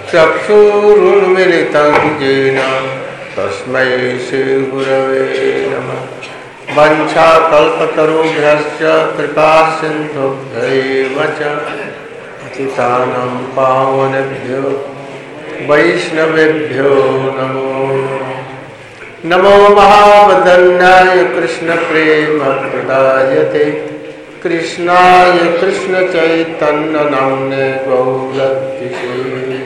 चक्षुरुन्मिलितं येन तस्मै श्रीगुरवे नमः। वंशाकल्पतरुभ्यश्च कृपासिन्धुभ्यैव च पतितानां पावनेभ्यो वैष्णवेभ्यो नमो नमो। महावदन्याय कृष्णप्रेमप्रदायते कृष्णाय कृष्णचैतन्यनाम्ने गौरतिसे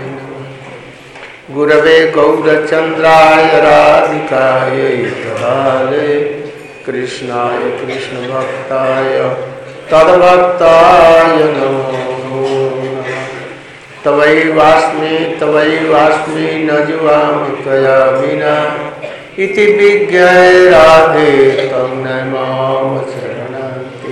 गुरवे गौरचन्द्राय राधिकायै तदालये कृष्णाय कृष्णभक्ताय तद्भक्ताय नमो। तवैवास्मि न जीवामि त्वया विना इति विज्ञाय राधे त्वं न मां शरणागति।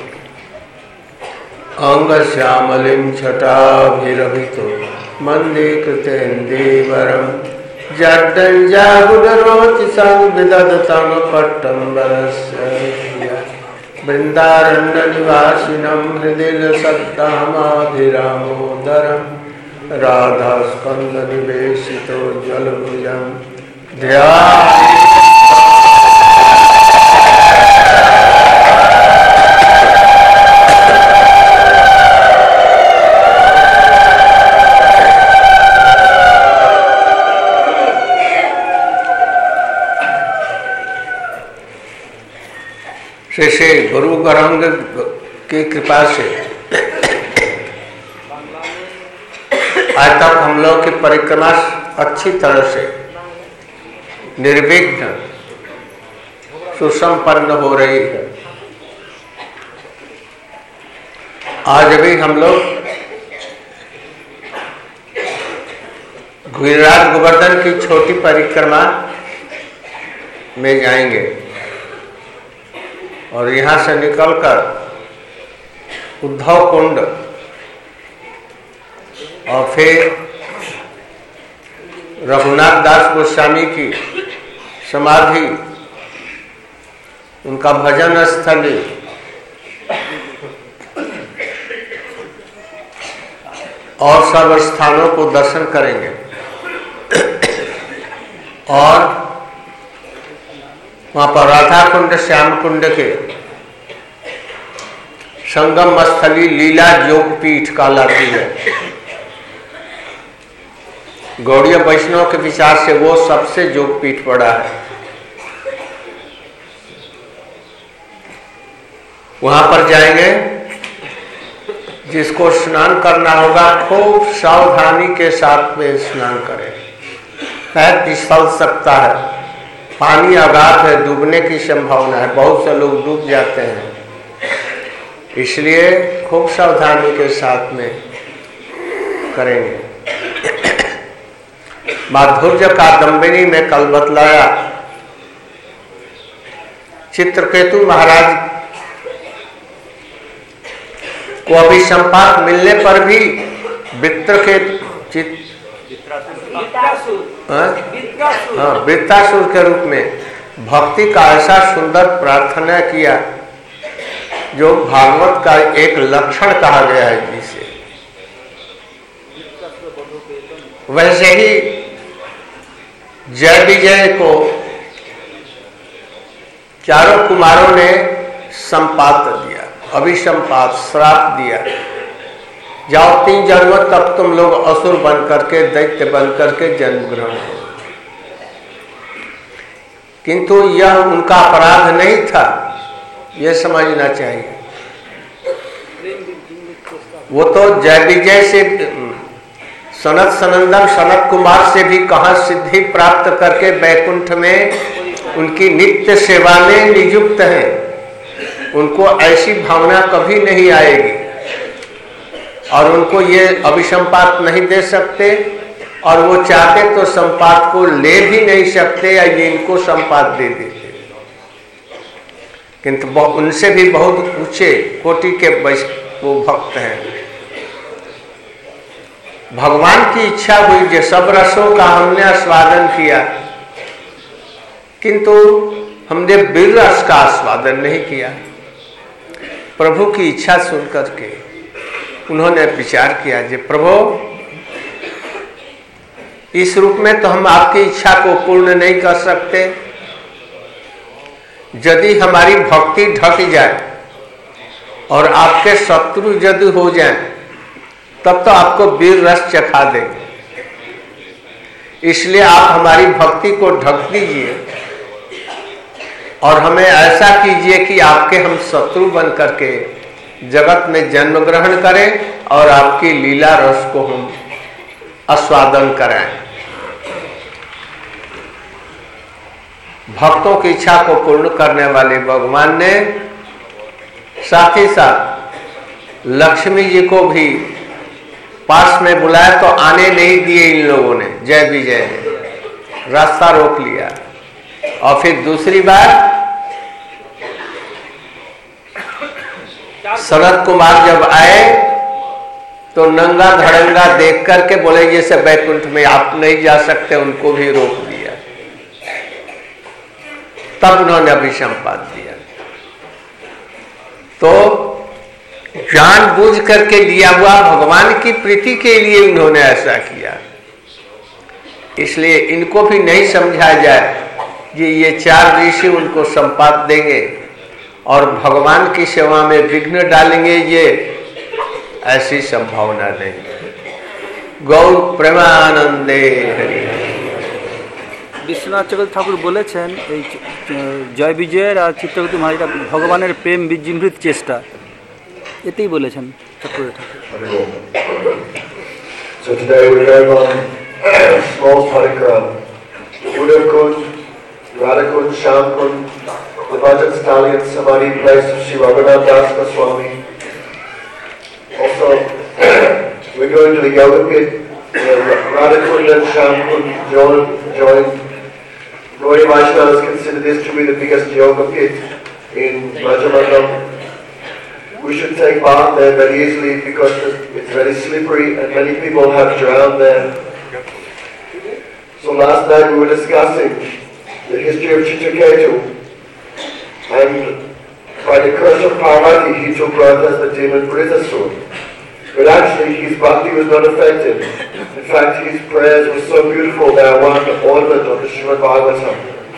अंगश्यामलिं छटाभिरभितो मन्दे कृतेन्दीवरं जड्डञ्जागुडरोति संविदधतं पट्टम्बरस्य वृन्दारण्यनिवासिनं हृदिलसत्तामाभिरामोदरं राधास्कन्दनिवेशितो जलभुजं ध्यायामि। श्री गुरु गौरांग की कृपा से आज तक हम लोग की परिक्रमा अच्छी तरह से निर्विघ्न सुसंपन्न हो रही है। आज भी हम लोग गिरिराज गोवर्धन की छोटी परिक्रमा में जाएंगे और यहाँ से निकलकर उद्धव कुंड और फिर रघुनाथ दास गोस्वामी की समाधि, उनका भजन स्थली और सब स्थानों को दर्शन करेंगे और वहां पर राधा कुंड श्याम कुंड के संगम स्थली लीला योगपीठ कहलाती है। गौड़ीय वैष्णव के विचार से वो सबसे योगपीठ पड़ा है। वहां पर जाएंगे, जिसको स्नान करना होगा खूब सावधानी के साथ में स्नान करें, पैर फिसल सकता है, पानी अगाध है, डूबने की संभावना है, बहुत से लोग डूब जाते हैं, इसलिए खूब सावधानी के साथ में करेंगे। माधुर्य कादंबिनी में कल बतलाया, चित्रकेतु महाराज को अभिसंपात मिलने पर भी वृत्तासुर के रूप में भक्ति का ऐसा सुंदर प्रार्थना किया जो भागवत का एक लक्षण कहा गया है जिसे। वैसे ही जय विजय को चारों कुमारों ने संपात दिया, अभिसंपात श्राप दिया, जाओ 3 जन्म तक तुम लोग असुर बन करके, दैत्य बन करके जन्म ग्रहण करो। किंतु यह उनका अपराध नहीं था, यह समझना चाहिए। वो तो जय विजय से, सनत सनंदन सनत कुमार से भी कहाँ सिद्धि प्राप्त करके बैकुंठ में उनकी नित्य सेवा में नियुक्त है। उनको ऐसी भावना कभी नहीं आएगी और उनको ये अभिसंपात नहीं दे सकते, और वो चाहते तो संपात को ले भी नहीं सकते या ये इनको संपात दे देते। किंतु उनसे भी बहुत ऊंचे कोटि के वो भक्त हैं। भगवान की इच्छा हुई जो सब रसों का हमने आस्वादन किया, किंतु हमने वीर रस का आस्वादन नहीं किया। प्रभु की इच्छा सुन करके उन्होंने विचार किया कि प्रभु इस रूप में तो हम आपकी इच्छा को पूर्ण नहीं कर सकते। यदि हमारी भक्ति ढक जाए और आपके शत्रु यदि हो जाएं, तब तो आपको वीर रस चखा देंगे। इसलिए आप हमारी भक्ति को ढक दीजिए और हमें ऐसा कीजिए कि आपके हम शत्रु बन करके जगत में जन्म ग्रहण करें और आपकी लीला रस को हम आस्वादन कराएं। भक्तों की इच्छा को पूर्ण करने वाले भगवान ने साथ ही साथ लक्ष्मी जी को भी पास में बुलाया, तो आने नहीं दिए इन लोगों ने, जय विजय ने रास्ता रोक लिया। और फिर दूसरी बार सनत कुमार जब आए तो नंगा धड़ंगा देख करके बोले जैसे बैकुंठ में आप नहीं जा सकते, उनको भी रोक दिया। तब उन्होंने अभिसंपात दिया। तो जानबूझ करके लिया हुआ भगवान की प्रीति के लिए उन्होंने ऐसा किया। इसलिए इनको भी नहीं समझा जाए कि ये 4 ऋषि उनको संपात देंगे और भगवान की सेवा में विघ्न डालेंगे, ये ऐसी संभावना नहीं। गौर प्रेमानंदे हरि। বিশ্বনাথ চক্রবর্তী ঠাকুর বলেছেন এই জয় বিজয়ের আর চিত্রগুপ্ত মহারাজটা ভগবানের প্রেম বিজৃম্ভিত চেষ্টা, এতেই বলেছেন চক্রবর্তী ঠাকুর। So today we're going on small parikrama. Buddha Kund, Radha Kund, Shyam Kund, the Bhajan Stali and Samadhi place of Sri Raghunath Das Goswami. Also, we're going to the Yoga Pit. Radha Kund and Shyam Kund joined. Gaudiya Vaishnavas consider this to be the biggest yoga pit in Rajamandam. We should take bath there very easily because it's very slippery and many people have drowned there. So last night we were discussing the history of Chitraketu, and by the curse of Parvati he took birth as the demon Vritasur. But actually his bhakti was not affected. In fact, his prayers were so beautiful they are one ornament of the Srimad Bhagavatam.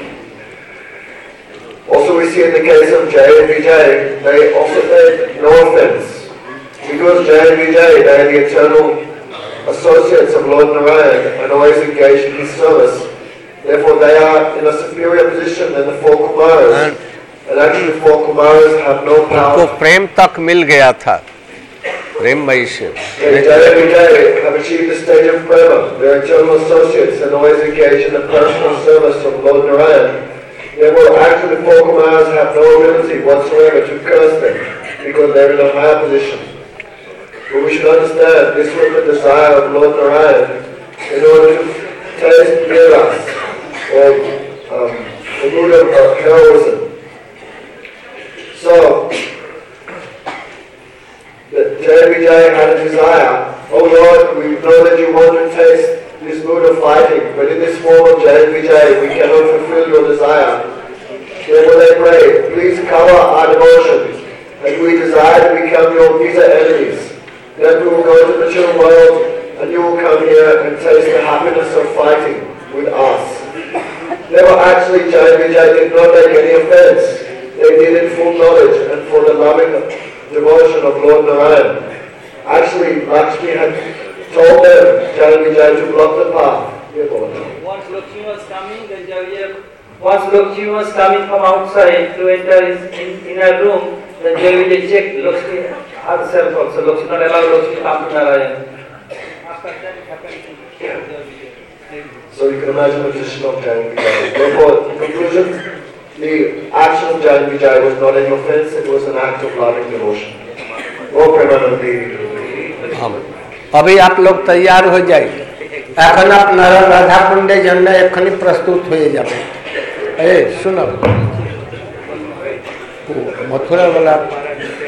Also we see in the case of Jay and Vijay, they also made no offense. Because Jay and Vijay, they are the eternal associates of Lord Narayan and always engaged in his service. Therefore they are in a superior position than the 4 Kumaras. And actually 4 Kumaras have no power. उनको प्रेम तक मिल गया था, प्रेममयी से। Jay and Vijay have achieved the stage of prema. They are eternal associates and always engaged in the personal service of Lord Narayan. Therefore, actually, 4 Kumaras have no ability whatsoever to curse them because they are in a higher position. But we should understand this was the desire of Lord Narayan in order to taste viras, or the mood of heroism. So, Jay Vijay had a desire. Oh Lord, we know that you want to taste this mood of fighting, but in this form of Jay Vijay, we cannot fulfill your desire. Therefore they pray, please cover our devotions, and we desire to become your bitter enemies. Then we will go to the material world, and you will come here and taste the happiness of fighting with us. Therefore actually Jay Vijay did not make any offense. They did it full knowledge and for the loving devotion of Lord Narayan. Actually, Lakshmi had told them, Jay Vijay, to block the path. Once Lakshmi was coming, then once Lakshmi was coming from outside to enter his inner room, then Jay Vijay checked Lakshmi herself also. Lakshmi not allowed Lakshmi to come to Narayan. After that it happened to So you can imagine the position of Jay Vijay. Therefore, in conclusion, the action of Jay Vijay was not an offense, it was an act of loving devotion. Oh, Premanandi. अभी आप लोग तैयार हो जाइए। এখন আপনারা রাধা কুণ্ডে জন্য এখনই প্রস্তুত হয়ে যাবেন। এই শুনো, মথুরা वाला